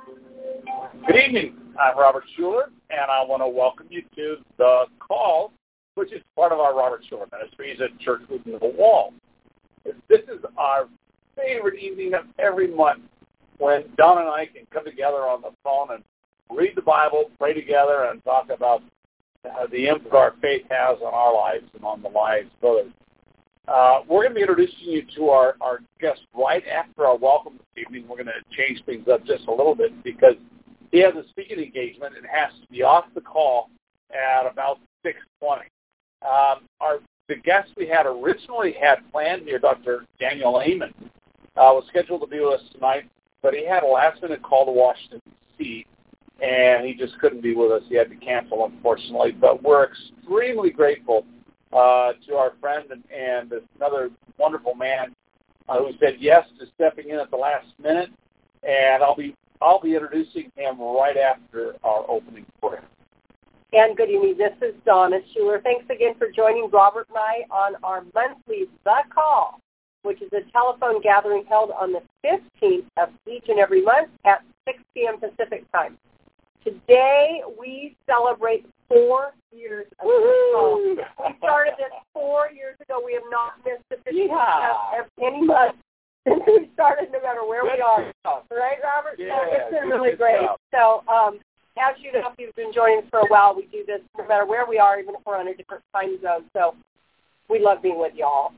Good evening. I'm Robert Schuller, and I want to welcome you to The Call, which is part of our Robert Schuller Ministries at Church Within the Wall. This is our favorite evening of every month when Don and I can come together on the phone and read the Bible, pray together, and talk about the impact our faith has on our lives and on the lives of others. We're going to be introducing you to our guest right after our welcome this evening. We're going to change things up just a little bit because he has a speaking engagement and has to be off the call at about 6:20. The guest we had originally had planned here, Dr. Daniel Amen, was scheduled to be with us tonight, but he had a last-minute call to Washington, D.C., and he just couldn't be with us. He had to cancel, unfortunately. But we're extremely grateful to our friend and another wonderful man who said yes to stepping in at the last minute, and I'll be introducing him right after our opening prayer. And good evening. This is Donna Schuller. Thanks again for joining Robert and I on our monthly The Call, which is a telephone gathering held on the 15th of each and every month at 6 p.m. Pacific time. Today, we celebrate 4 years of The Call. We started this 4 years ago. We have not missed a 15th of any month since we started, no matter where we are. Right, Robert? Yeah, so it's been really great. So, as you know, if you've been joining us for a while, we do this no matter where we are, even if we're on a different time zone. So we love being with y'all.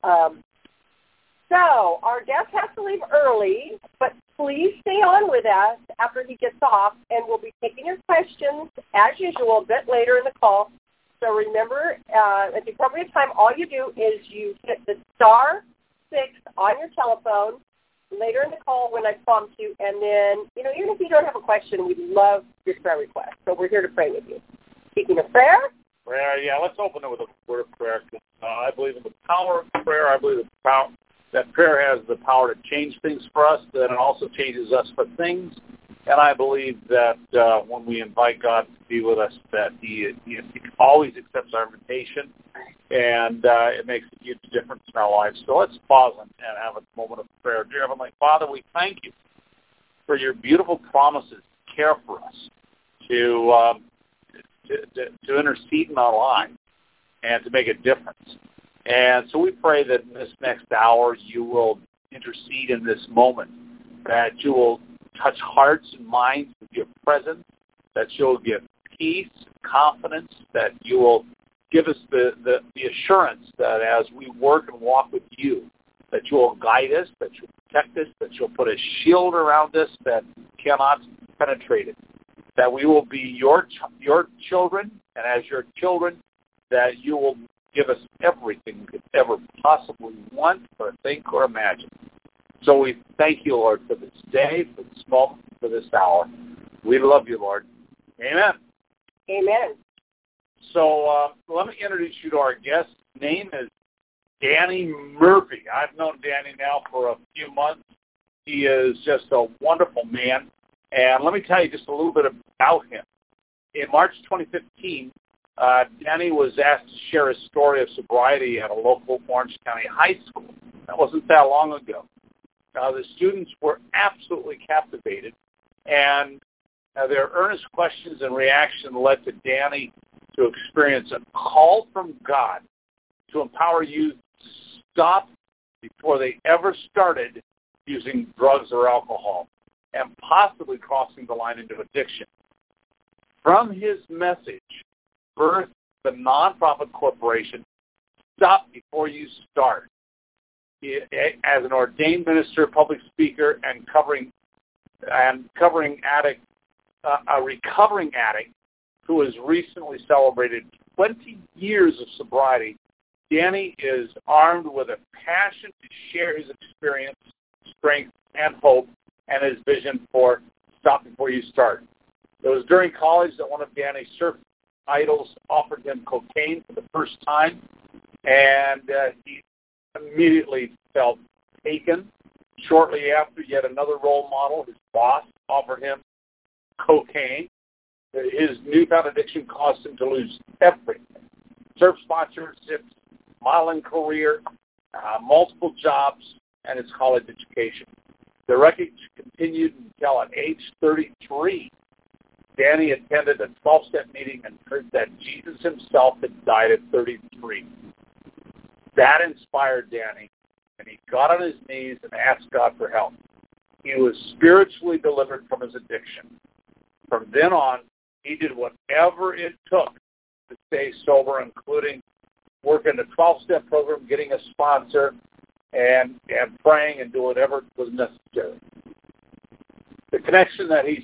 So our guest has to leave early, but please stay on with us after he gets off, and we'll be taking your questions, as usual, a bit later in the call. So remember, at the appropriate time, all you do is you hit the *6 on your telephone later in the call when I prompt you, and then, even if you don't have a question, we'd love your prayer request. So we're here to pray with you. Speaking of prayer? Prayer, let's open it with a word of prayer. I believe in the power of prayer. I believe that prayer has the power to change things for us, that it also changes us for things. And I believe that when we invite God to be with us, that He always accepts our invitation, and it makes a huge difference in our lives. So let's pause and have a moment of prayer. Dear Heavenly Father, we thank you for your beautiful promises to care for us, to intercede in our lives, and to make a difference. And so we pray that in this next hour you will intercede in this moment, that you will touch hearts and minds with your presence, that you'll give peace, confidence, that you will give us the assurance that as we work and walk with you, that you will guide us, that you'll protect us, that you'll put a shield around us that cannot penetrate it, that we will be your children, and as your children, that you will give us everything we could ever possibly want or think or imagine. So we thank you, Lord, for this day, for this moment, for this hour. We love you, Lord. Amen. Amen. So let me introduce you to our guest. His name is Danny Murphy. I've known Danny now for a few months. He is just a wonderful man. And let me tell you just a little bit about him. In March 2015, Danny was asked to share his story of sobriety at a local Orange County high school. That wasn't that long ago. The students were absolutely captivated, and their earnest questions and reaction led to Danny to experience a call from God to empower youth to stop before they ever started using drugs or alcohol and possibly crossing the line into addiction. From his message, birthed the nonprofit corporation Stop Before You Start. As an ordained minister, public speaker, and covering addict, a recovering addict who has recently celebrated 20 years of sobriety, Danny is armed with a passion to share his experience, strength, and hope, and his vision for Stop Before You Start. It was during college that one of Danny's surf idols offered him cocaine for the first time, and he immediately felt taken. Shortly after, yet another role model, his boss, offered him cocaine. His newfound addiction caused him to lose everything: surf sponsorships, modeling career, multiple jobs, and his college education. The wreckage continued until at age 33, Danny attended a 12-step meeting and heard that Jesus himself had died at 33. That inspired Danny, and he got on his knees and asked God for help. He was spiritually delivered from his addiction. From then on, he did whatever it took to stay sober, including working a 12-step program, getting a sponsor, and praying and doing whatever was necessary. The connection that he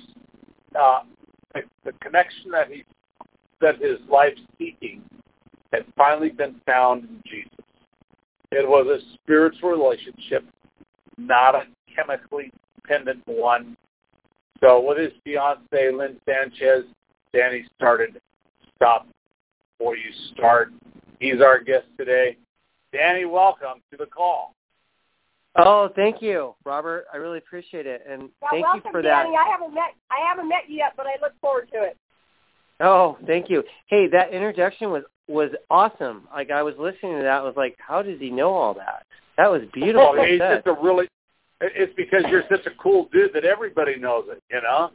spent his life seeking had finally been found in Jesus. It was a spiritual relationship, not a chemically dependent one. So with his fiancée, Lynn Sanchez, Danny started Stop Before You Start. He's our guest today. Danny, welcome to the call. Oh, thank you, Robert. I really appreciate it, and thank you for that. Danny. I haven't met you yet, but I look forward to it. Oh, thank you. Hey, that introduction was awesome. Like, I was listening to that, I was like, how does he know all that? That was beautiful. Well, it's because you're such a cool dude that everybody knows it, you know?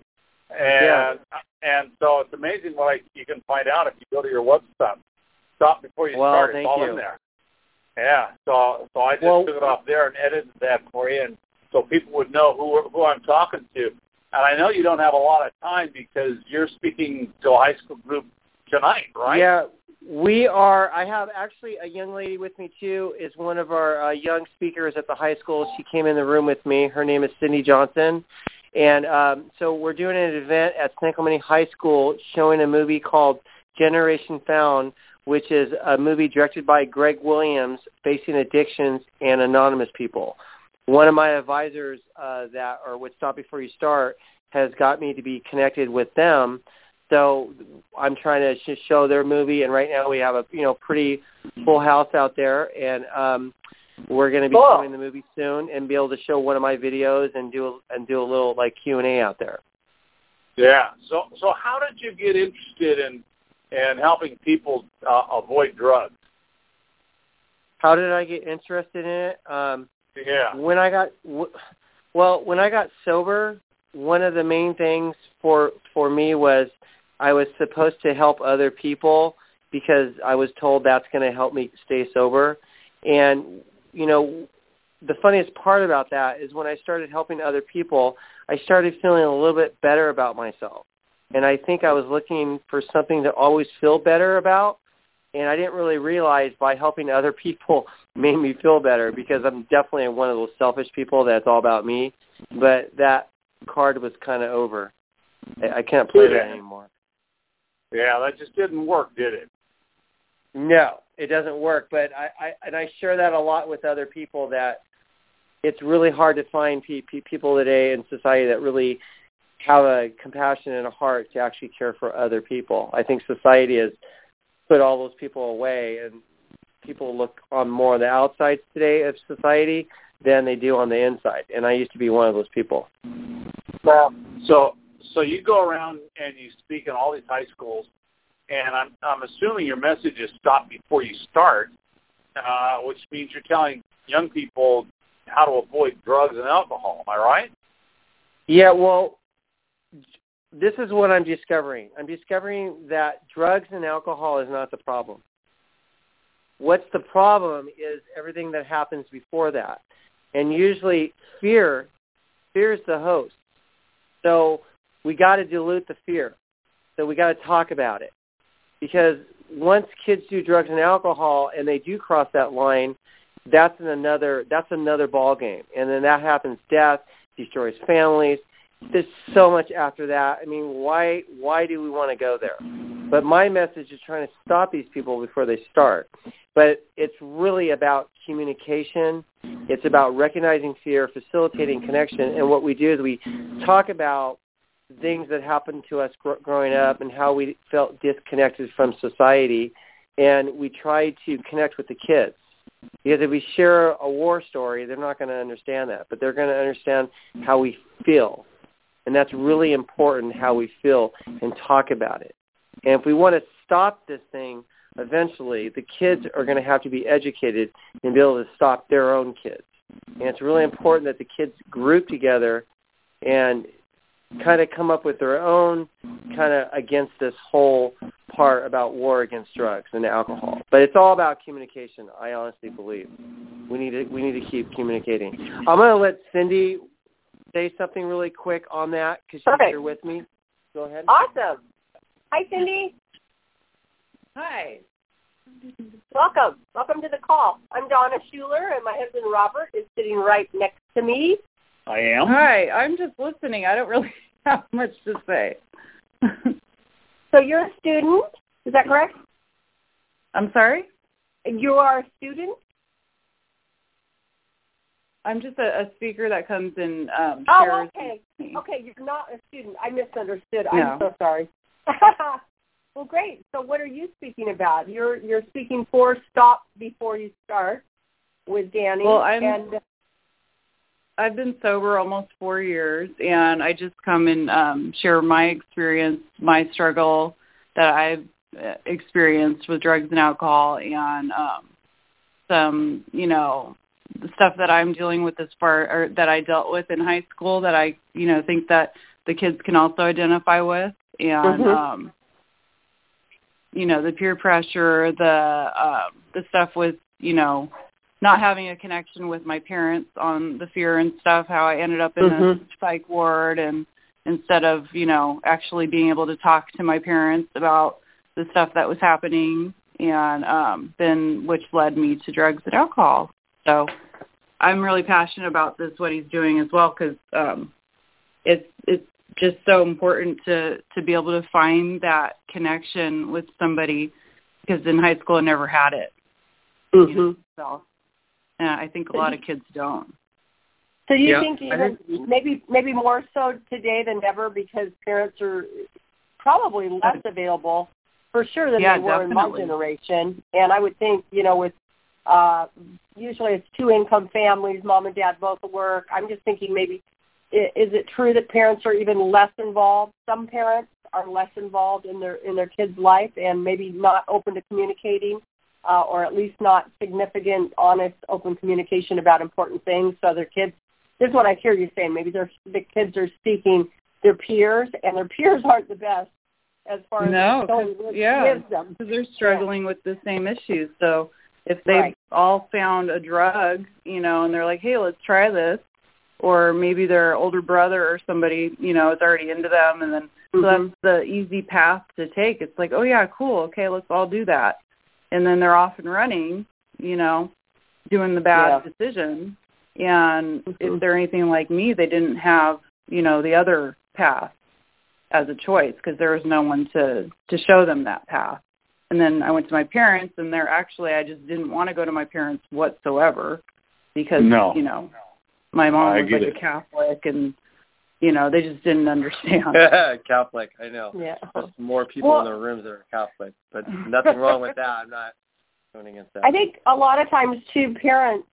And so it's amazing what you can find out if you go to your website. Stop Before You Start. It's all in there. Yeah, so I just took it off there and edited that for you, and so people would know who I'm talking to. And I know you don't have a lot of time because you're speaking to a high school group tonight, right? Yeah, we are. I have actually a young lady with me, too, is one of our young speakers at the high school. She came in the room with me. Her name is Cindy Johnson. And so we're doing an event at San Clemente High School showing a movie called Generation Found, which is a movie directed by Greg Williams, facing addictions and anonymous people. One of my advisors that are with Stop Before You Start has got me to be connected with them. So I'm trying to show their movie, and right now we have a pretty full house out there, and we're going to be showing the movie soon and be able to show one of my videos and do a little like Q&A out there. Yeah. So how did you get interested in helping people avoid drugs? How did I get interested in it? Yeah. When I got sober, one of the main things for me was I was supposed to help other people because I was told that's going to help me stay sober. And, the funniest part about that is when I started helping other people, I started feeling a little bit better about myself. And I think I was looking for something to always feel better about. And I didn't really realize by helping other people made me feel better, because I'm definitely one of those selfish people that's all about me. But that card was kind of over. I can't play that anymore. Yeah, that just didn't work, did it? No, it doesn't work. But I share that a lot with other people, that it's really hard to find people today in society that really have a compassion and a heart to actually care for other people. I think society has put all those people away, and people look on more on the outside today of society than they do on the inside. And I used to be one of those people. Well, so you go around and you speak in all these high schools, and I'm assuming your message is Stop Before You Start, which means you're telling young people how to avoid drugs and alcohol. Am I right? Yeah, well, this is what I'm discovering. I'm discovering that drugs and alcohol is not the problem. What's the problem is everything that happens before that. And usually fear is the host. So we got to dilute the fear. So we got to talk about it. Because once kids do drugs and alcohol and they do cross that line, that's another ball game. And then that happens, death, destroys families. There's so much after that. I mean, why do we want to go there? But my message is trying to stop these people before they start. But it's really about communication. It's about recognizing fear, facilitating connection. And what we do is we talk about things that happened to us growing up and how we felt disconnected from society. And we try to connect with the kids. Because if we share a war story, they're not going to understand that. But they're going to understand how we feel. And that's really important, how we feel, and talk about it. And if we want to stop this thing, eventually the kids are going to have to be educated and be able to stop their own kids. And it's really important that the kids group together and kind of come up with their own kind of against this whole part about war against drugs and alcohol. But it's all about communication, I honestly believe. We need to keep communicating. I'm going to let Cindy say something really quick on that because she's here with me. Go ahead. Awesome. Hi, Cindy. Hi. Welcome. Welcome to the call. I'm Donna Schuler, and my husband Robert is sitting right next to me. I am. Hi. I'm just listening. I don't really have much to say. So you're a student, is that correct? I'm sorry? You are a student? I'm just a speaker that comes and Oh, shares. okay. Okay, you're not a student. I misunderstood. No. I'm so sorry. Well, great. So what are you speaking about? You're speaking for Stop Before You Start with Danny. Well, I've been sober almost 4 years, and I just come and share my experience, my struggle that I've experienced with drugs and alcohol, and some, the stuff that I'm dealing with or that I dealt with in high school that I, think that the kids can also identify with, and the peer pressure, the stuff with, not having a connection with my parents on the fear and stuff, how I ended up in a psych ward, and instead of, actually being able to talk to my parents about the stuff that was happening, and then which led me to drugs and alcohol. So I'm really passionate about this, what he's doing as well, because it's just so important to be able to find that connection with somebody, because in high school I never had it. So I think a lot of kids don't. So you think even maybe more so today than ever, because parents are probably less available for sure than they were in my generation. And I would think, with usually it's two-income families, mom and dad both work. I'm just thinking maybe, is it true that parents are even less involved? Some parents are less involved in their kids' life and maybe not open to communicating, or at least not significant, honest, open communication about important things. So their kids, this is what I hear you saying, maybe the kids are seeking their peers, and their peers aren't the best as far as wisdom. Because they're struggling with the same issues. So if they've all found a drug, and they're like, hey, let's try this, or maybe their older brother or somebody, is already into them, and then so that's the easy path to take. It's like, oh, yeah, cool, okay, let's all do that. And then they're off and running, doing the bad decision. And if they're anything like me, they didn't have, the other path as a choice, because there was no one to show them that path. And then I went to my parents, and I just didn't want to go to my parents whatsoever, because, my mom was like a Catholic, and, they just didn't understand. Catholic, I know. Yeah. There's more people in the rooms that are Catholic, but nothing wrong with that. I'm not going against that. I think a lot of times, too, parents,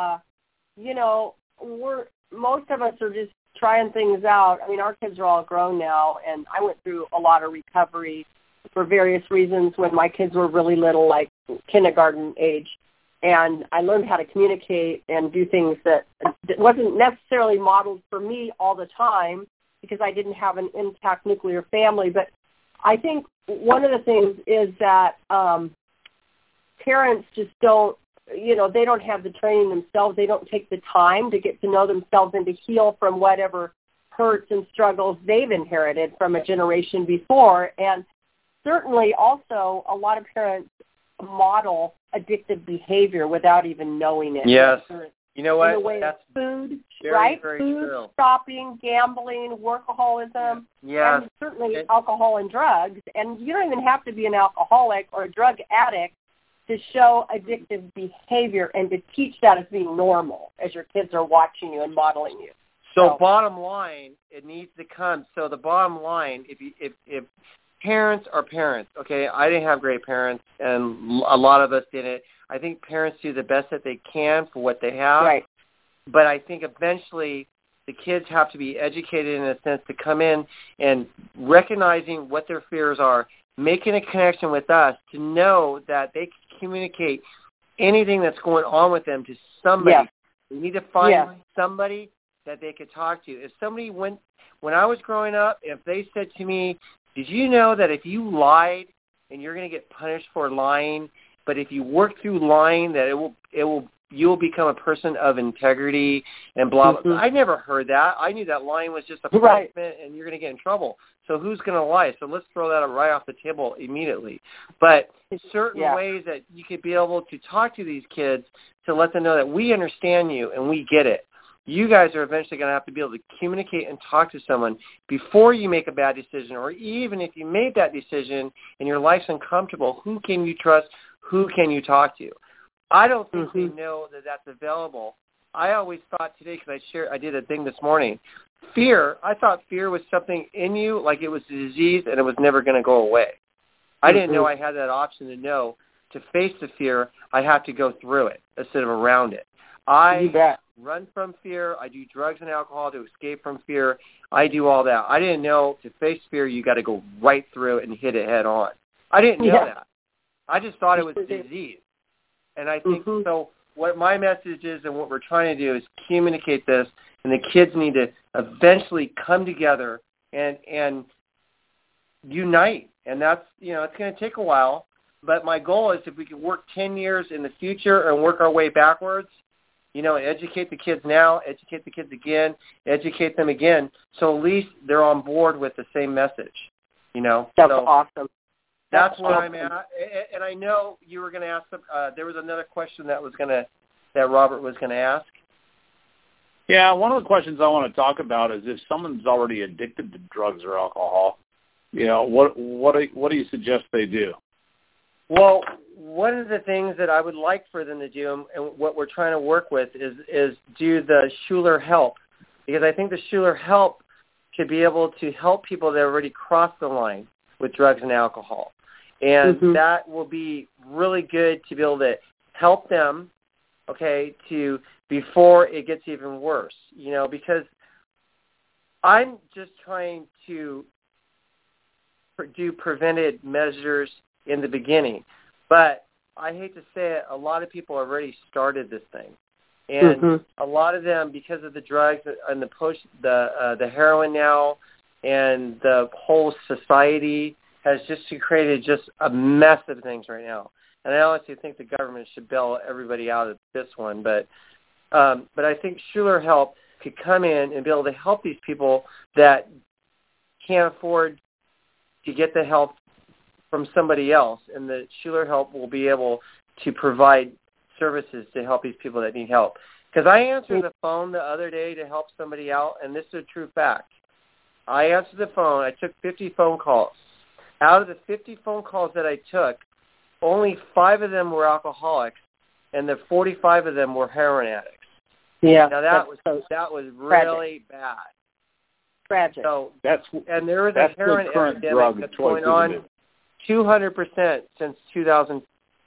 most of us are just trying things out. I mean, our kids are all grown now, and I went through a lot of recovery for various reasons when my kids were really little, like kindergarten age. And I learned how to communicate and do things that wasn't necessarily modeled for me all the time, because I didn't have an intact nuclear family. But I think one of the things is that parents just don't, they don't have the training themselves. They don't take the time to get to know themselves and to heal from whatever hurts and struggles they've inherited from a generation before. And certainly also a lot of parents model addictive behavior without even knowing it. Yes. You know what? In the way That's of food, very food, true. shopping, gambling, workaholism, and certainly alcohol and drugs. And you don't even have to be an alcoholic or a drug addict to show addictive behavior and to teach that as being normal as your kids are watching you and modeling you. So bottom line, it needs to come. So the bottom line, if parents are parents, okay, I didn't have great parents, and a lot of us didn't. I think parents do the best that they can for what they have. Right. But I think eventually the kids have to be educated in a sense to come in and recognizing what their fears are, making a connection with us to know that they can communicate anything that's going on with them to somebody. They need to find somebody that they could talk to. If somebody when I was growing up, if they said to me, did you know that if you lied and you're going to get punished for lying, but if you work through lying, that you'll become a person of integrity and blah, blah, blah. I never heard that. I knew that lying was just a punishment and you're going to get in trouble. So who's going to lie? So let's throw that right off the table immediately. But certain ways that you could be able to talk to these kids to let them know that we understand you and we get it. You guys are eventually going to have to be able to communicate and talk to someone before you make a bad decision, or even if you made that decision and your life's uncomfortable, who can you trust? Who can you talk to? I don't think they know that that's available. I always thought today, because I did a thing this morning, I thought fear was something in you, like it was a disease and it was never going to go away. I didn't know I had that option to know to face the fear, I have to go through it instead of around it. I run from fear. I do drugs and alcohol to escape from fear. I do all that. I didn't know to face fear, you got to go right through it and hit it head on. I didn't know that. I just thought it was a disease. And I think so what my message is and what we're trying to do is communicate this, and the kids need to eventually come together and unite. And that's, it's going to take a while. But my goal is if we can work 10 years in the future and work our way backwards, educate the kids now, educate the kids again, educate them again, so at least they're on board with the same message, That's awesome. That's where I'm at. And I know you were going to ask, there was another question that Robert was going to ask. Yeah, one of the questions I want to talk about is if someone's already addicted to drugs or alcohol, what do you suggest they do? Well, one of the things that I would like for them to do, and what we're trying to work with, is do the Schuler Help, because I think the Schuler Help should be able to help people that already crossed the line with drugs and alcohol. And that will be really good to be able to help them, before it gets even worse, because I'm just trying to do preventive measures in the beginning. But I hate to say it, a lot of people already started this thing. And a lot of them, because of the drugs and the heroin now and the whole society has just created just a mess of things right now. And I honestly think the government should bail everybody out of this one. But I think Schuler Help could come in and be able to help these people that can't afford to get the help from somebody else, and the Schuler Help will be able to provide services to help these people that need help. Because I answered the phone the other day to help somebody out, and this is a true fact. I answered the phone. I took 50 phone calls. Out of the 50 phone calls that I took, only 5 of them were alcoholics, and the 45 of them were heroin addicts. Yeah. Now that was really bad. Tragic. So and there was a heroin epidemic that's going on 200% since 2000.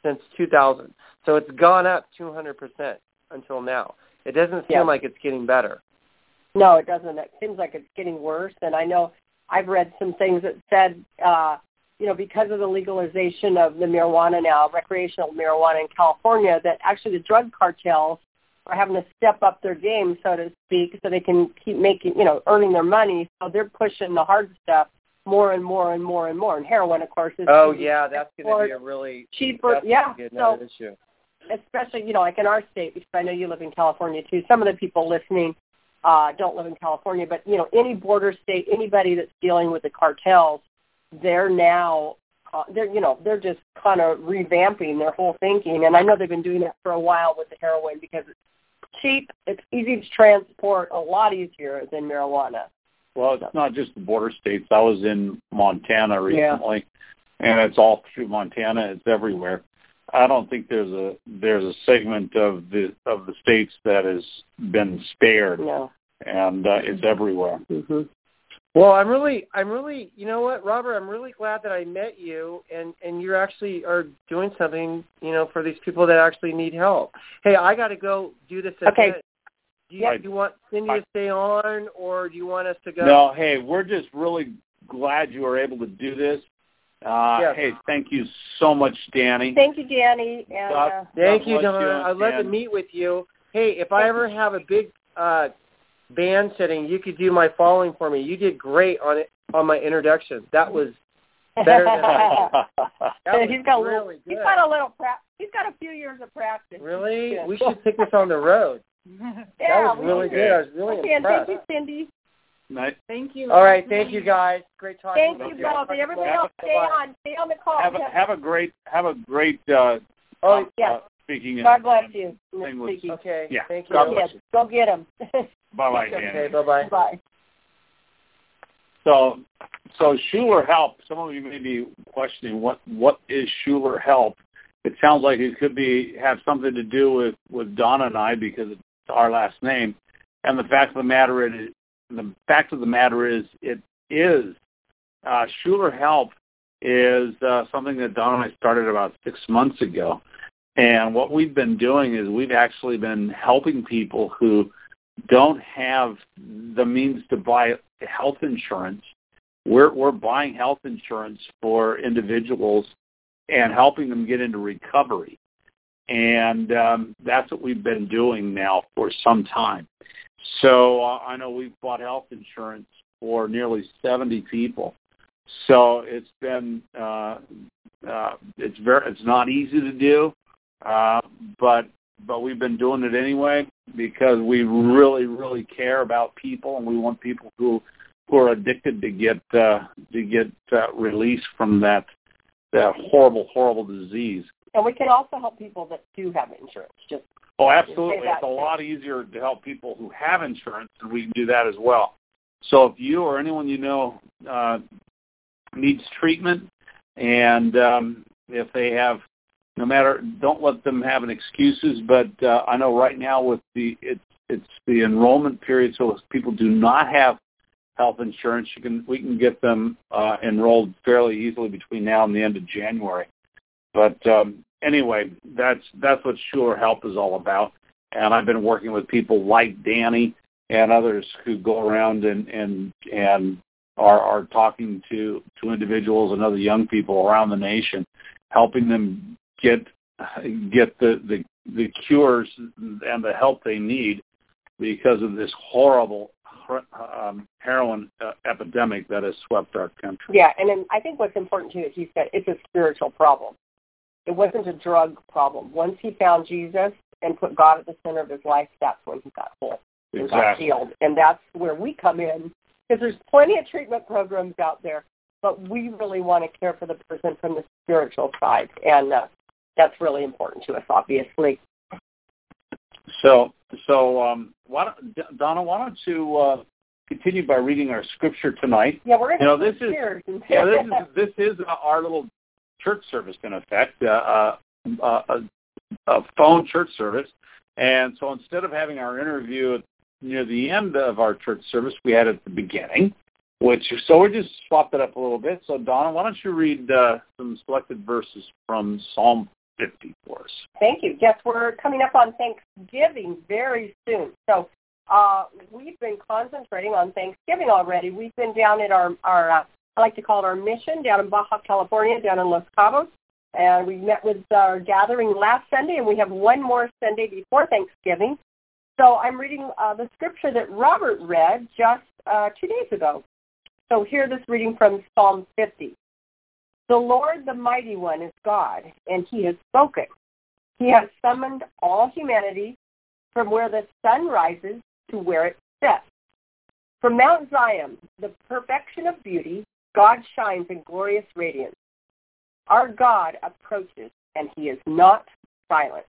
So it's gone up 200% until now. It doesn't seem like it's getting better. No, it doesn't. It seems like it's getting worse. And I know I've read some things that said, because of the legalization of the marijuana now, recreational marijuana in California, that actually the drug cartels are having to step up their game, so to speak, so they can keep making, earning their money. So they're pushing the hard stuff more and more and more and more. And heroin, of course, is that's going to be a really cheaper. Issue. Especially, like in our state, because I know you live in California too. Some of the people listening don't live in California, but any border state, anybody that's dealing with the cartels, they're now they're just kind of revamping their whole thinking. And I know they've been doing that for a while with the heroin because it's cheap, it's easy to transport, a lot easier than marijuana. Well, it's not just the border states. I was in Montana recently, and it's all through Montana. It's everywhere. I don't think there's a segment of the states that has been spared, and it's everywhere. Mm-hmm. Well, I'm really, you know what, Robert, I'm really glad that I met you, and you actually are doing something, for these people that actually need help. Hey, I got to go do this event. Do you want Cindy to stay on, or do you want us to go? No, hey, we're just really glad you were able to do this. Hey, thank you so much, Danny. Thank you, Danny. Thank you, Donna. I'd love to meet with you. hey, if I ever have a big band setting, you could do my following for me. You did great on it on my introduction. That was better than I did. He's got really good. He's got a little He's got a few years of practice. Really? We should take this on the road. Yeah, that was really good. I was really impressed. Thank you, Cindy. Nice. Thank you. All right, thank you guys. Great talking. Thank you both. Everybody else, stay on the call. Have a great. Speaking. God bless you. Okay. Yeah. Thank you. God bless you. Go get him. Bye-bye, Dan. Okay. Bye-bye. Bye. So Schuler Help. Some of you may be questioning what is Schuler Help. It sounds like it could have something to do with Donna and I because it's our last name. And the fact of the matter is, it is Schuler Help is something that Donna and I started about 6 months ago. And what we've been doing is we've actually been helping people who don't have the means to buy health insurance. We're buying health insurance for individuals and helping them get into recovery. And that's what we've been doing now for some time. So I know we've bought health insurance for nearly 70 people. So it's been it's not easy to do, but we've been doing it anyway because we really, really care about people, and we want people who are addicted to get release from that horrible, horrible disease. And we can also help people that do have insurance. Absolutely. It's a lot easier to help people who have insurance, and we can do that as well. So if you or anyone you know needs treatment, and if they have, don't let them have an excuses. But I know right now with it's the enrollment period, so if people do not have health insurance, we can get them enrolled fairly easily between now and the end of January. But anyway, that's what Schuler Help is all about. And I've been working with people like Danny and others who go around and are talking to individuals and other young people around the nation, helping them get the cures and the help they need because of this horrible heroin epidemic that has swept our country. Yeah, and then I think what's important too is he said it's a spiritual problem. It wasn't a drug problem. Once he found Jesus and put God at the center of his life, that's when he got whole and got healed. And that's where we come in, because there's plenty of treatment programs out there, but we really want to care for the person from the spiritual side, and that's really important to us, obviously. So, Donna, why don't you continue by reading our scripture tonight? Yeah, we're going to this is our little church service, in effect, a phone church service. And so instead of having our interview near the end of our church service, we had it at the beginning, so we just swapped it up a little bit. So, Donna, why don't you read some selected verses from Psalm 50 for us? Thank you. Yes, we're coming up on Thanksgiving very soon. So we've been concentrating on Thanksgiving already. We've been down at our I like to call it our mission, down in Baja California, down in Los Cabos. And we met with our gathering last Sunday, and we have one more Sunday before Thanksgiving. So I'm reading the scripture that Robert read just 2 days ago. So hear this reading from Psalm 50. The Lord, the Mighty One, is God, and he has spoken. He has summoned all humanity from where the sun rises to where it sets. From Mount Zion, the perfection of beauty, God shines in glorious radiance. Our God approaches, and he is not silent.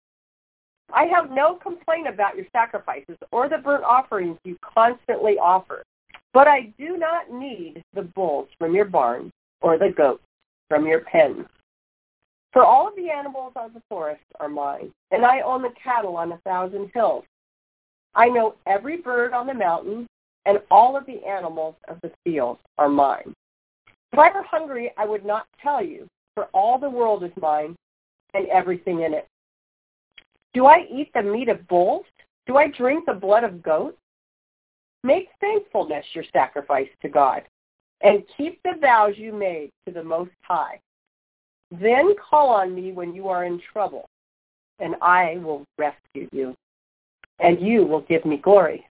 I have no complaint about your sacrifices or the burnt offerings you constantly offer, but I do not need the bulls from your barn or the goats from your pens. For all of the animals of the forest are mine, and I own the cattle on 1,000 hills. I know every bird on the mountain, and all of the animals of the field are mine. If I were hungry, I would not tell you, for all the world is mine, and everything in it. Do I eat the meat of bulls? Do I drink the blood of goats? Make thankfulness your sacrifice to God, and keep the vows you made to the Most High. Then call on me when you are in trouble, and I will rescue you. and you will give me glory.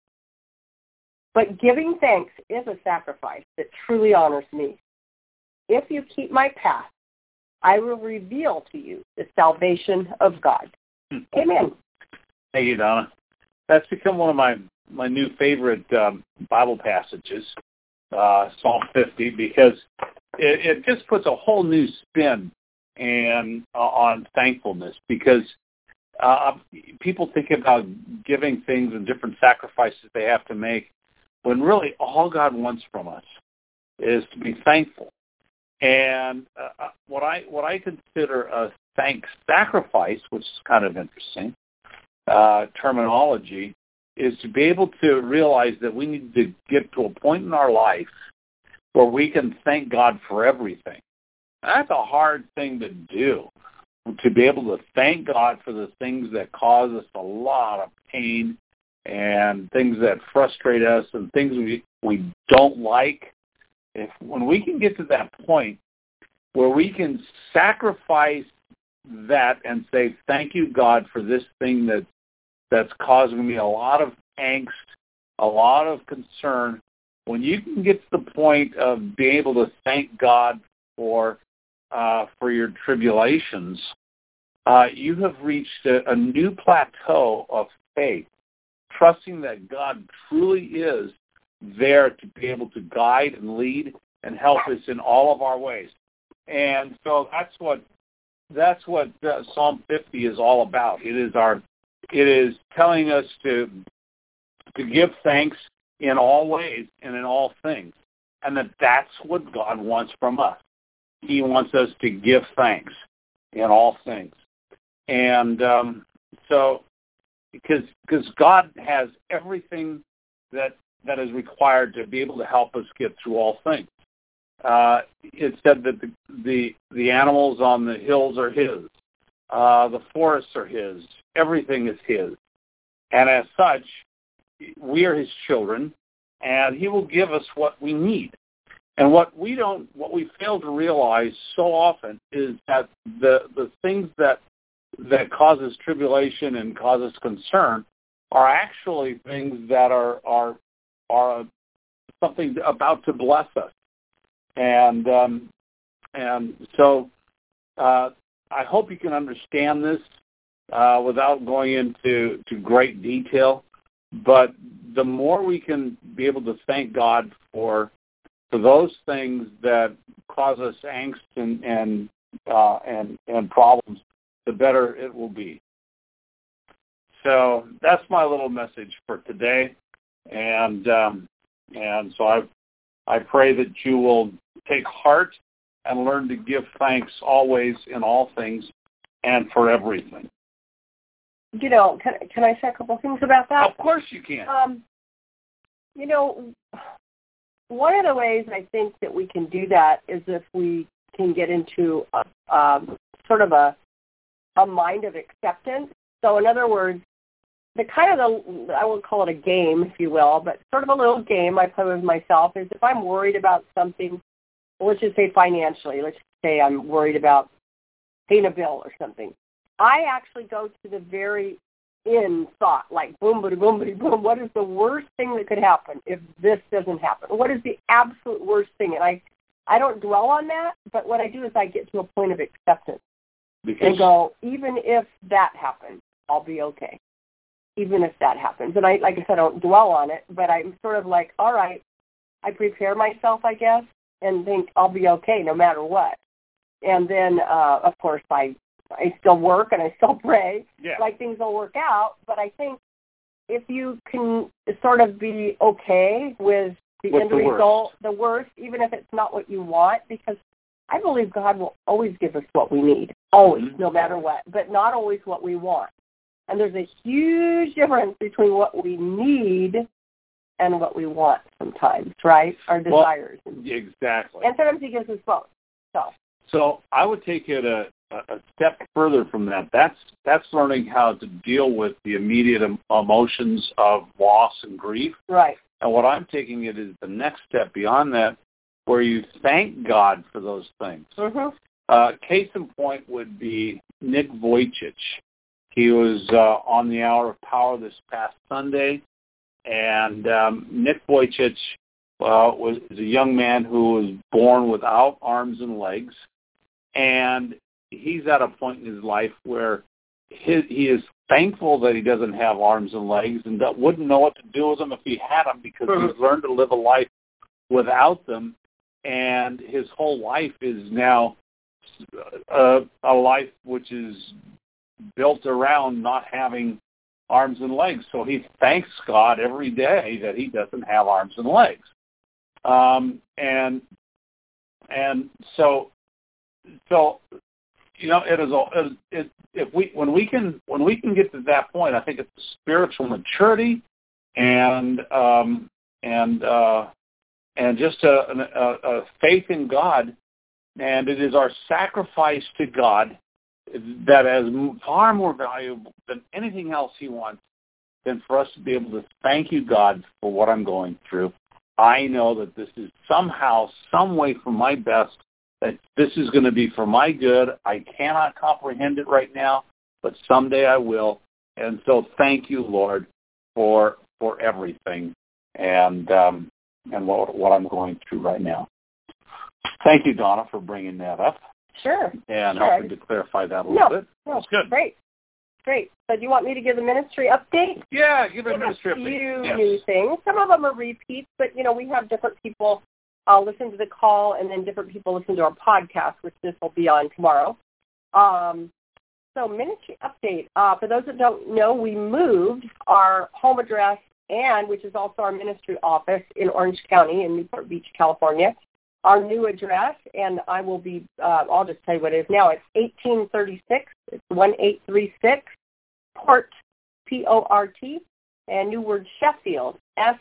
But giving thanks is a sacrifice that truly honors me. If you keep my path, I will reveal to you the salvation of God. Amen. Thank you, Donna. That's become one of my new favorite Bible passages, Psalm 50, because it just puts a whole new spin on thankfulness, because people think about giving things and different sacrifices they have to make, when really all God wants from us is to be thankful. And what I consider a thanks sacrifice, which is kind of interesting terminology, is to be able to realize that we need to get to a point in our life where we can thank God for everything. That's a hard thing to do, to be able to thank God for the things that cause us a lot of pain and things that frustrate us and things we don't like. When we can get to that point where we can sacrifice that and say, thank you, God, for this thing that's causing me a lot of angst, a lot of concern, when you can get to the point of being able to thank God for your tribulations, you have reached a new plateau of faith, trusting that God truly is there to be able to guide and lead and help us in all of our ways. And so that's what Psalm 50 is all about. It is telling us to give thanks in all ways and in all things, and that's what God wants from us. He wants us to give thanks in all things. And so because God has everything that is required to be able to help us get through all things. It said that the animals on the hills are His. The forests are His. Everything is His. And as such, we are His children, and He will give us what we need. And what we fail to realize so often is that the things that causes tribulation and causes concern are actually things that are something about to bless us. And so I hope you can understand this without going into great detail. But the more we can be able to thank God for those things that cause us angst and problems, the better it will be. So that's my little message for today, and so I pray that you will take heart and learn to give thanks always in all things and for everything. Can I say a couple things about that? Of course you can. One of the ways I think that we can do that is if we can get into sort of a mind of acceptance. So in other words, I won't call it a game, if you will, but sort of a little game I play with myself is if I'm worried about something, let's just say financially, let's say I'm worried about paying a bill or something. I actually go to the very end thought, like boom, boom, boom, boom, what is the worst thing that could happen if this doesn't happen? What is the absolute worst thing? And I don't dwell on that, but what I do is I get to a point of acceptance and go, even if that happens, I'll be okay. Even if that happens. And I don't dwell on it, but I'm sort of like, all right, I prepare myself, I guess, and think I'll be okay no matter what. And then, of course, I still work and I still pray, like things will work out. But I think if you can sort of be okay with the end result, the worst, even if it's not what you want, because I believe God will always give us what we need, always, no matter what, but not always what we want. And there's a huge difference between what we need and what we want sometimes, right? Our desires. Exactly. And sometimes He gives us both. So I would take it a step further from that. That's learning how to deal with the immediate emotions of loss and grief. Right. And what I'm taking it is the next step beyond that, where you thank God for those things. Mm-hmm. Case in point would be Nick Vujicic. He was on the Hour of Power this past Sunday, and Nick Vujicic was a young man who was born without arms and legs, and he's at a point in his life where he is thankful that he doesn't have arms and legs and that wouldn't know what to do with them if he had them, because he's learned to live a life without them, and his whole life is now a life which is built around not having arms and legs. So he thanks God every day that he doesn't have arms and legs. And so you know, when we can get to that point, I think it's spiritual maturity and just a faith in God, and it is our sacrifice to God that is far more valuable than anything else He wants, than for us to be able to thank you, God, for what I'm going through. I know that this is somehow, some way for my best, that this is going to be for my good. I cannot comprehend it right now, but someday I will. And so thank you, Lord, for everything and what I'm going through right now. Thank you, Donna, for bringing that up. Sure. And helping to clarify that a little bit. That's good. Great. So do you want me to give the ministry update? Yeah, give a ministry update. A few new things. Some of them are repeats, but, you know, we have different people listen to the call, and then different people listen to our podcast, which this will be on tomorrow. So ministry update. For those that don't know, we moved our home address, and which is also our ministry office in Orange County in Newport Beach, California. Our new address, and I will be, I'll just tell you what it is now. It's 1836. It's 1836 Port, P-O-R-T, and new word Sheffield,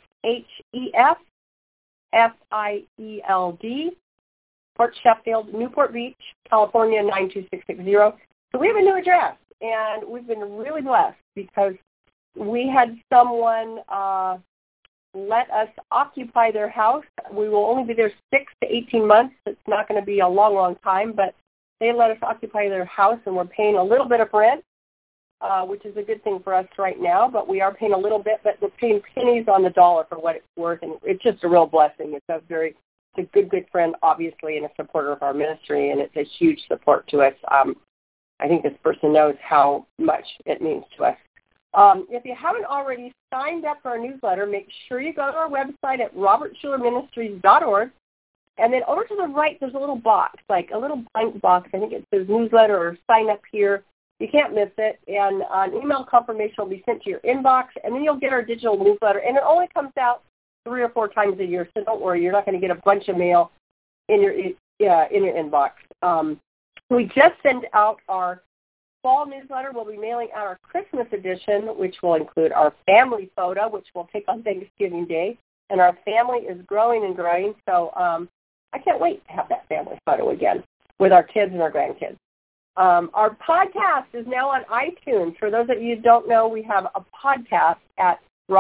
S-H-E-F-F-I-E-L-D, Port Sheffield, Newport Beach, California, 92660. So we have a new address, and we've been really blessed because we had someone let us occupy their house. We will only be there 6 to 18 months. It's not going to be a long, long time, but they let us occupy their house, and we're paying a little bit of rent, which is a good thing for us right now, but we are paying a little bit, but we're paying pennies on the dollar for what it's worth, and it's just a real blessing. It's a good friend, obviously, and a supporter of our ministry, and it's a huge support to us. I think this person knows how much it means to us. If you haven't already signed up for our newsletter, make sure you go to our website at robertschulerministries.org. And then over to the right, there's a little box, like a little blank box. I think it says newsletter or sign up here. You can't miss it. And an email confirmation will be sent to your inbox, and then you'll get our digital newsletter. And it only comes out 3 or 4 times a year, so don't worry. You're not going to get a bunch of mail in your inbox. We just sent out our fall newsletter. We'll be mailing out our Christmas edition, which will include our family photo, which we'll take on Thanksgiving Day. And our family is growing and growing, so I can't wait to have that family photo again with our kids and our grandkids. Our podcast is now on iTunes. For those of you who don't know, we have a podcast at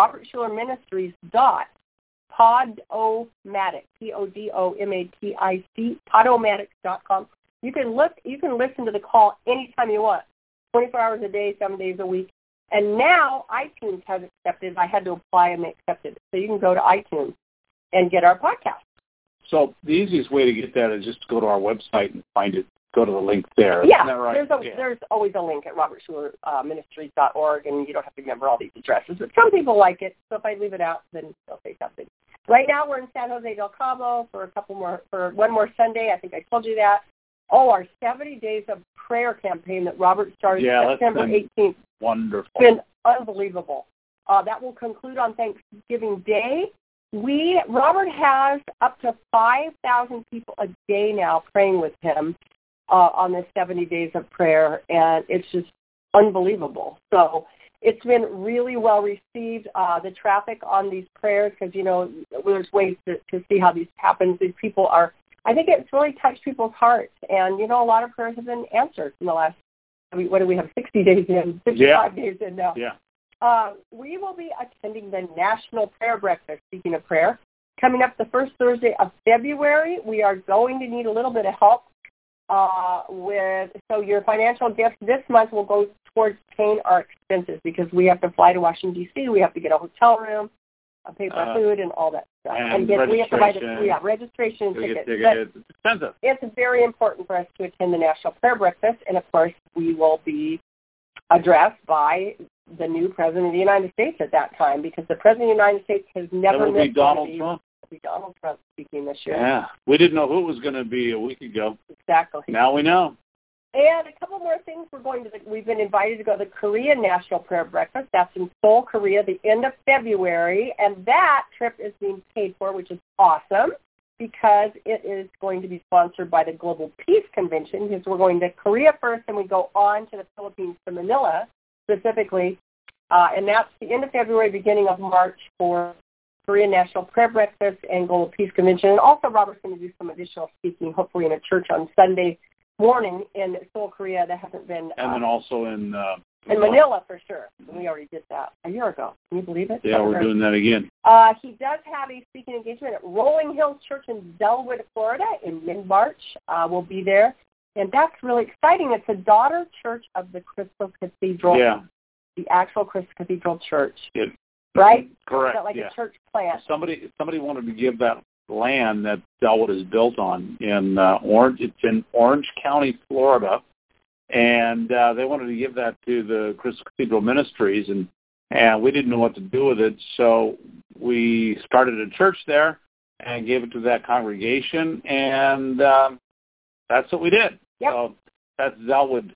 robertschulerministries.podomatic, P-O-D-O-M-A-T-I-C, podomatic.com. You can listen to the call anytime you want, 24 hours a day, 7 days a week. And now iTunes has accepted. I had to apply and they accepted it. So you can go to iTunes and get our podcast. So the easiest way to get that is just to go to our website and find it. Go to the link there. Yeah, isn't that right? There's always a link at robertschulerministries.org, and you don't have to remember all these addresses. But some people like it, so if I leave it out, then they'll say something. Right now we're in San Jose del Cabo for one more Sunday. I think I told you that. Oh, our 70 Days of Prayer campaign that Robert started September 18th. Wonderful. It's been unbelievable. That will conclude on Thanksgiving Day. Robert has up to 5,000 people a day now praying with him on this 70 Days of Prayer, and it's just unbelievable. So it's been really well received, the traffic on these prayers, because, you know, there's ways to see how these happen. These people are, I think it's really touched people's hearts, and, you know, a lot of prayers have been answered in the last, what do we have, 60 days in, 65 days in now. Yeah. We will be attending the National Prayer Breakfast, speaking of prayer, coming up the first Thursday of February. We are going to need a little bit of help so your financial gift this month will go towards paying our expenses because we have to fly to Washington, D.C., we have to get a hotel room, pay for food and all that stuff. And we have to buy registration and tickets. It's expensive. It's very important for us to attend the National Prayer Breakfast, and, of course, we will be addressed by the new President of the United States at that time because the President of the United States has never missed Donald Trump. It'll be Donald Trump speaking this year. Yeah. We didn't know who it was going to be a week ago. Exactly. Now we know. And a couple more things. We've been invited to go to the Korean National Prayer Breakfast. That's in Seoul, Korea, the end of February. And that trip is being paid for, which is awesome because it is going to be sponsored by the Global Peace Convention because we're going to Korea first and we go on to the Philippines, to Manila specifically. And that's the end of February, beginning of March for Korean National Prayer Breakfast and Global Peace Convention. And also Robert's going to do some additional speaking, hopefully in a church on Sunday morning in Seoul, Korea that hasn't been. And then also in Manila for sure. We already did that a year ago. Can you believe it? Yeah, we're doing that again. He does have a speaking engagement at Rolling Hills Church in Dellwood, Florida in mid-March. We'll be there. And that's really exciting. It's a daughter church of the Crystal Cathedral. Yeah. The actual Crystal Cathedral Church. Yeah. Right? Correct. Is that like a church plant? Somebody wanted to give that land that Dellwood is built on in Orange. It's in Orange County, Florida, and they wanted to give that to the Crystal Cathedral Ministries, and we didn't know what to do with it, so we started a church there and gave it to that congregation, and that's what we did. Yep. So that's Dellwood.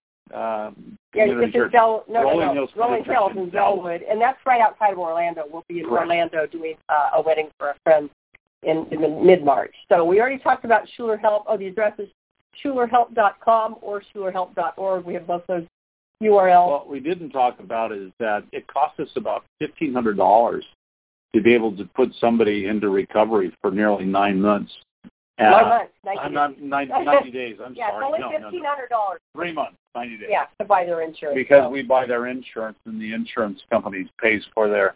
This is Rolling Hills in Dellwood, and that's right outside of Orlando. We'll be in Orlando doing a wedding for a friend in mid-March. So we already talked about Schuler Help. The address is schulerhelp.com or schulerhelp.org. We have both those URLs. What we didn't talk about is that it cost us about $1,500 to be able to put somebody into recovery for nearly 9 months. 90 days. I'm sorry. It's only $1,500. 3 months, 90 days. Yeah, to buy their insurance. Because we buy their insurance, and the insurance company pays for their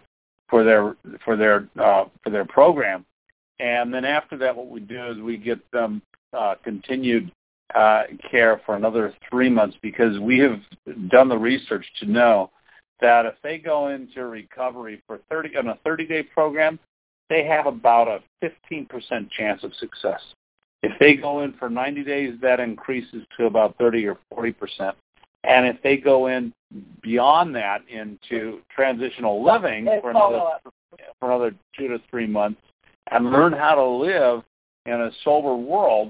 program. And then after that, what we do is we get them continued care for another 3 months because we have done the research to know that if they go into recovery on a 30-day program, they have about a 15% chance of success. If they go in for 90 days, that increases to about 30 or 40%. And if they go in beyond that into transitional living for another 2 to 3 months and learn how to live in a sober world,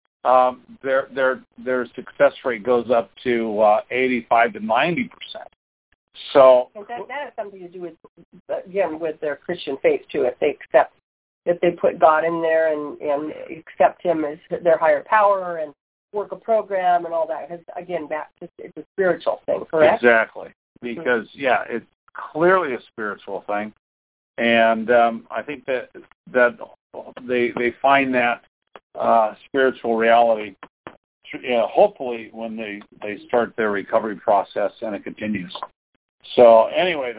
their success rate goes up to 85 to 90%. So that has something to do with their Christian faith too. If they put God in there and accept Him as their higher power and work a program and all that, it's a spiritual thing, correct? Exactly, because it's clearly a spiritual thing, and I think that they find that spiritual reality, hopefully when they start their recovery process and it continues. So anyway,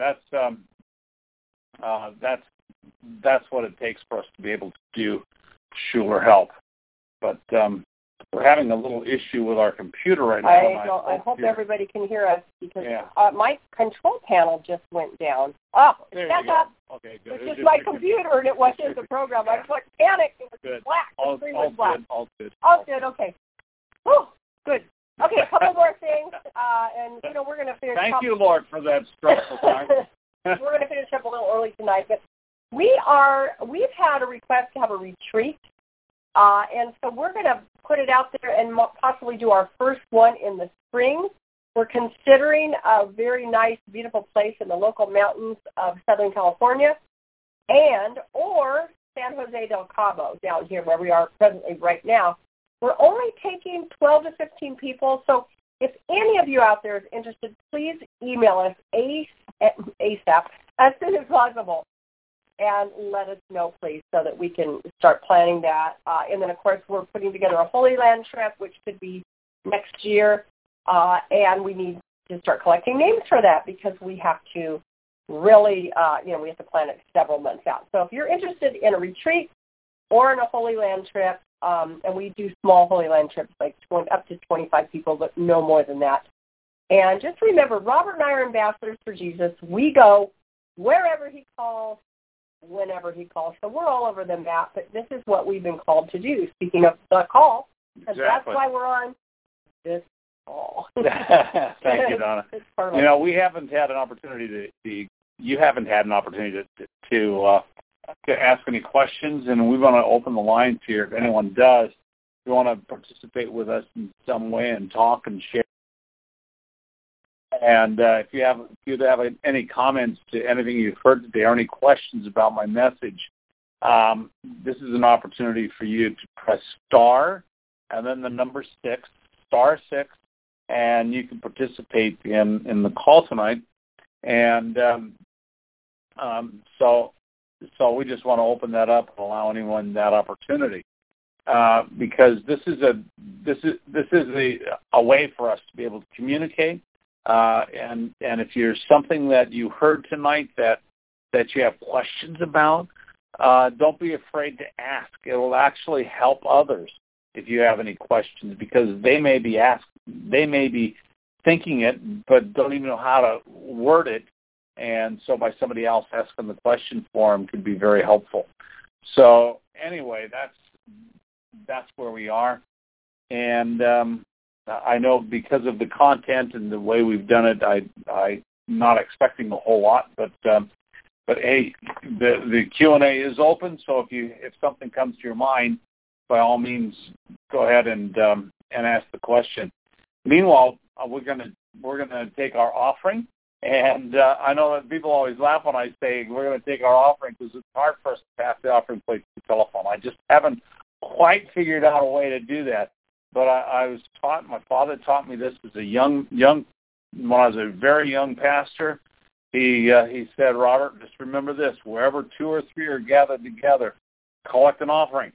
that's what it takes for us to be able to do Schuler Help. But we're having a little issue with our computer right now. I hope everybody can hear us because my control panel just went down. Oh, back up. Okay, good. It's just my computer, and it wasn't the program. I was panicked. It was black. The screen was black. All good. Okay. Whew, good. Okay, a couple more things, and we're going to finish. Thank you, Lord, for that stressful time. We're going to finish up a little early tonight, but we've had a request to have a retreat, and so we're going to put it out there and possibly do our first one in the spring. We're considering a very nice, beautiful place in the local mountains of Southern California, or San Jose del Cabo down here where we are presently right now. We're only taking 12 to 15 people, so if any of you out there is interested, please email us ASAP as soon as possible and let us know, please, so that we can start planning that. And then, of course, we're putting together a Holy Land trip, which could be next year, and we need to start collecting names for that because we have to really, we have to plan it several months out. So if you're interested in a retreat or in a Holy Land trip, and we do small Holy Land trips, like going up to 25 people, but no more than that. And just remember, Robert and I are ambassadors for Jesus. We go wherever he calls, whenever he calls. So we're all over the map, but this is what we've been called to do. Speaking of the call, and that's why we're on this call. Thank you, Donna. We haven't had an opportunity you haven't had an opportunity to ask any questions, and we want to open the lines here. If anyone does, if you want to participate with us in some way and talk and share. And if you have any comments to anything you've heard today or any questions about my message, this is an opportunity for you to press star and then the number 6, *6, and you can participate in the call tonight. And so we just want to open that up and allow anyone that opportunity, because this is a way for us to be able to communicate. And if there's something that you heard tonight that you have questions about, don't be afraid to ask. It will actually help others if you have any questions, because they may be thinking it but don't even know how to word it, and so by somebody else asking the question for them could be very helpful. So anyway, that's where we are, and I know because of the content and the way we've done it, I'm not expecting a whole lot, but hey, the Q&A is open. So if something comes to your mind, by all means, go ahead and ask the question. Meanwhile, we're gonna take our offering, and I know that people always laugh when I say we're going to take our offering, because it's hard for us to pass the offering plate to the telephone. I just haven't quite figured out a way to do that. But I was taught, my father taught me this as a young when I was a very young pastor. He said, Robert, just remember this: wherever 2 or 3 are gathered together, collect an offering.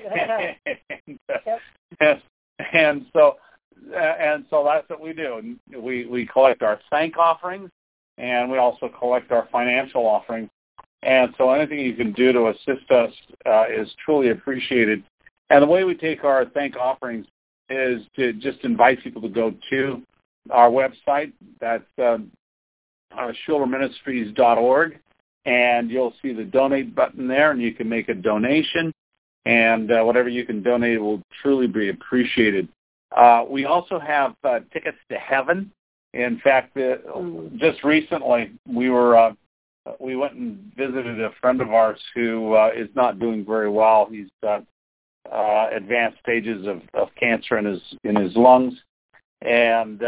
and so that's what we do. We collect our thank offerings, and we also collect our financial offerings. And so anything you can do to assist us is truly appreciated. And the way we take our thank offerings is to just invite people to go to our website. That's SchulerMinistries.org, and you'll see the donate button there, and you can make a donation, and whatever you can donate will truly be appreciated. We also have tickets to heaven. In fact, just recently we went and visited a friend of ours who is not doing very well. He's advanced stages of cancer in his lungs, and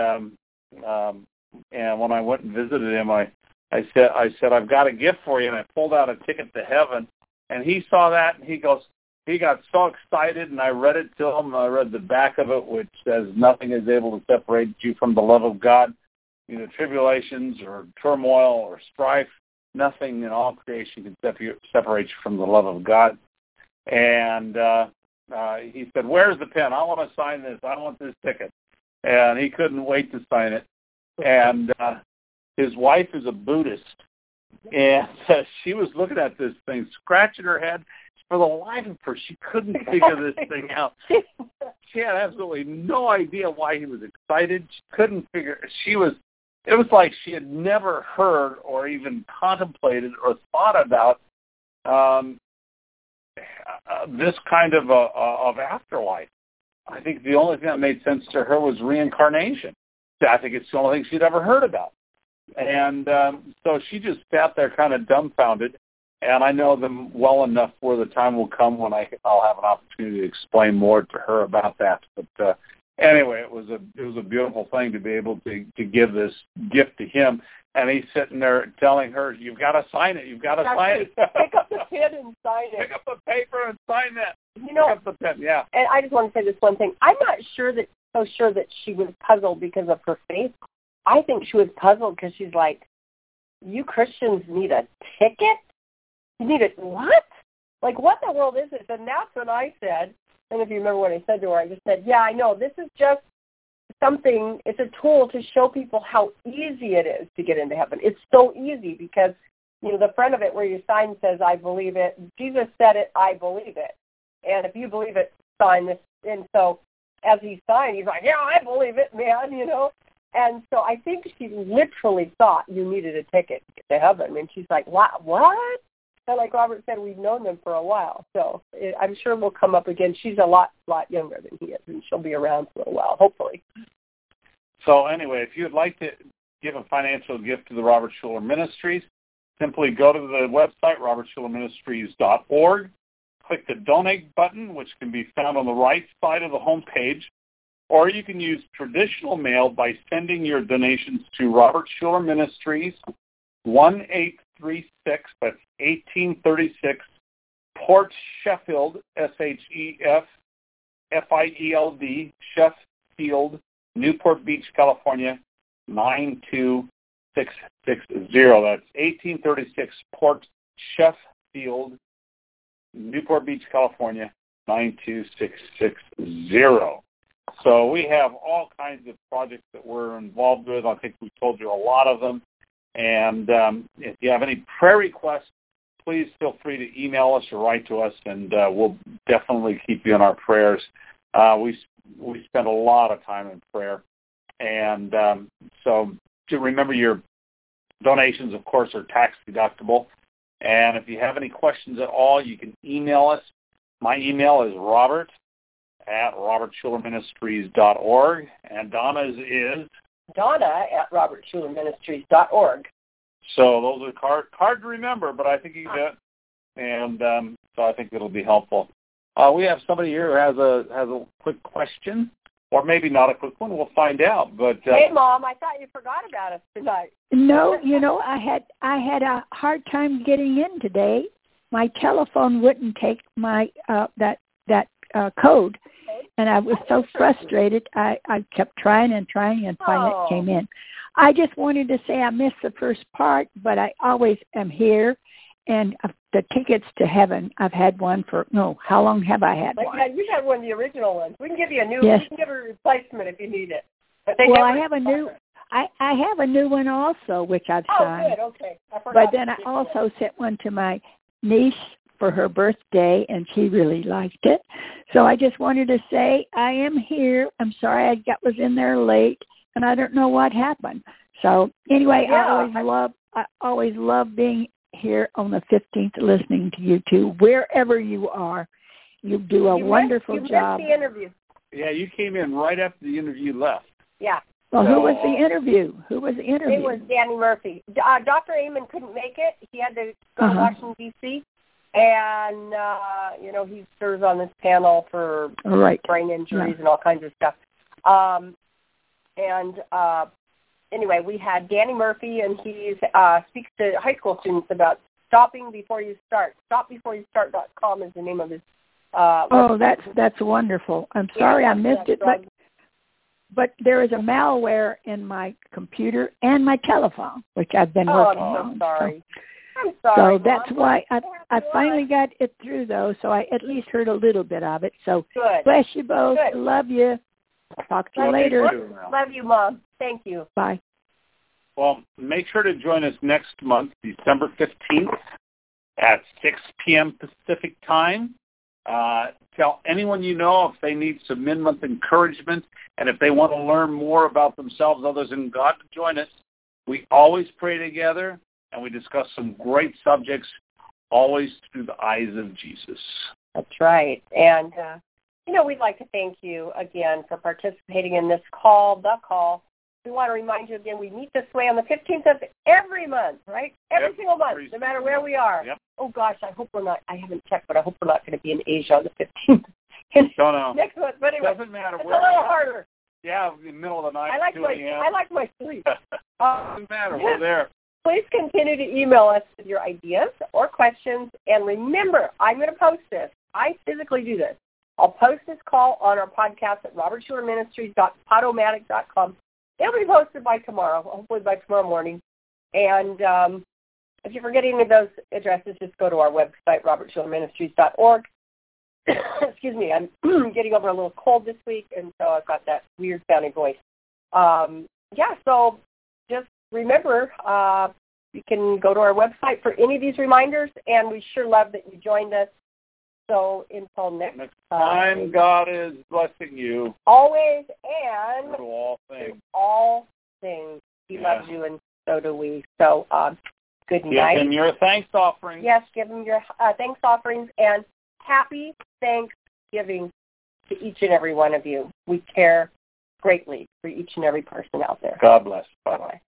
when I went and visited him, I said I've got a gift for you, and I pulled out a ticket to heaven, and he saw that, and he got so excited, and I read it to him. I read the back of it, which says, "Nothing is able to separate you from the love of God, either tribulations or turmoil or strife. Nothing in all creation can separate you from the love of God." And he said, "Where's the pen? I want to sign this. I want this ticket." And he couldn't wait to sign it. And his wife is a Buddhist, and she was looking at this thing, scratching her head. For the life of her, she couldn't figure this thing out. She had absolutely no idea why he was excited. She couldn't figure. It was like she had never heard or even contemplated or thought about this kind of afterlife. I think the only thing that made sense to her was reincarnation. I think it's the only thing she'd ever heard about. And so she just sat there kind of dumbfounded. And I know them well enough where the time will come when I'll have an opportunity to explain more to her about that. But anyway, it was a beautiful thing to be able to give this gift to him. And he's sitting there telling her, "You've got to sign it. You've got to sign it. Pick up the pen and sign it. Pick up the paper and sign that." You know, pick up the pen. Yeah. And I just want to say this one thing. I'm not so sure that she was puzzled because of her faith. I think she was puzzled because she's like, "You Christians need a ticket? You need it, what? Like, what in the world is this?" And that's what I said. And if you remember what I said to her, I just said, "Yeah, I know. This is just something, it's a tool to show people how easy it is to get into heaven. It's so easy because, the front of it where your sign says, 'I believe it.' Jesus said it, I believe it. And if you believe it, sign this." And so as he signed, he's like, "Yeah, I believe it, man, And so I think she literally thought you needed a ticket to get to heaven. And she's like, what? And like Robert said, we've known them for a while. So I'm sure we'll come up again. She's a lot younger than he is, and she'll be around for a while, hopefully. So anyway, if you'd like to give a financial gift to the Robert Schuller Ministries, simply go to the website, robertschullerministries.org, click the donate button, which can be found on the right side of the home page, or you can use traditional mail by sending your donations to Robert Schuller Ministries, 1836, that's 1836, Port Sheffield, Sheffield, Sheffield, Newport Beach, California, 92660. That's 1836 Port Sheffield, Newport Beach, California, 92660. So we have all kinds of projects that we're involved with. I think we told you a lot of them. And if you have any prayer requests, please feel free to email us or write to us, and we'll definitely keep you in our prayers. We spend a lot of time in prayer. And so to remember, your donations, of course, are tax deductible. And if you have any questions at all, you can email us. My email is robert@robertschullerministries.org, and Donna's is Donna@robertschullerministries.org. So those are hard to remember, but I think you get it. And so I think it'll be helpful. We have somebody here who has a quick question, or maybe not a quick one. We'll find out. But hey, Mom, I thought you forgot about us tonight. No, I had a hard time getting in today. My telephone wouldn't take my that code, and I was so frustrated. I kept trying and finally it came in. I just wanted to say I missed the first part, but I always am here. And the tickets to heaven, I've had one how long have I had one? Yeah, you had one of the original ones. We can give you a new. Yes. We can give a replacement if you need it. But I have a new. I have a new one also, which I've signed. Oh, good. Okay. I forgot. But then I also sent one to my niece for her birthday, and she really liked it. So I just wanted to say I am here. I'm sorry I was in there late, and I don't know what happened. So anyway, I always love being here on the 15th, listening to you two, wherever you are. You do a wonderful job. You missed the interview. Yeah, you came in right after the interview left. Yeah. Well, who was the interview? It was Danny Murphy. Dr. Amen couldn't make it. He had to go to Washington, D.C., and, he serves on this panel for brain injuries and all kinds of stuff. Anyway, we had Danny Murphy, and he speaks to high school students about stopping before you start. StopBeforeYouStart.com is the name of his website. That's wonderful. I'm sorry I missed it, but there is a malware in my computer and my telephone, which I've been working on. I'm sorry. So that's why I finally got it through, though, so I at least heard a little bit of it. So good. Bless you both. Good. Love you. Talk to you later. Love you, Mom. Thank you. Bye. Well, make sure to join us next month, December 15th at 6 p.m. Pacific time. Tell anyone you know if they need some mid-month encouragement, and if they want to learn more about themselves, others, and God, to join us. We always pray together, and we discuss some great subjects, always through the eyes of Jesus. That's right. And, we'd like to thank you again for participating in this call, The Call. We want to remind you again, we meet this way on the 15th of every month, right? Every single month, no matter where we are. Yep. Oh, gosh, I haven't checked, but I hope we're not going to be in Asia on the 15th. Don't know. Next month, but anyway, doesn't matter. It's a little harder. Yeah, in the middle of the night. I like my sleep. Doesn't matter. We're there. Please continue to email us with your ideas or questions. And remember, I'm going to post this. I physically do this. I'll post this call on our podcast at robertschullerministries.podomatic.com. It'll be posted by tomorrow, hopefully by tomorrow morning. And if you forget any of those addresses, just go to our website, robertschullerministries.org. Excuse me, I'm getting over a little cold this week, and so I've got that weird-sounding voice. So just remember, you can go to our website for any of these reminders, and we sure love that you joined us. So until next time, God is blessing you. Always and through all things. sings. He loves you, and so do we. So good night. Give him your thanks offerings. Yes, give him your thanks offerings, and happy Thanksgiving to each and every one of you. We care greatly for each and every person out there. God bless. Bye-bye.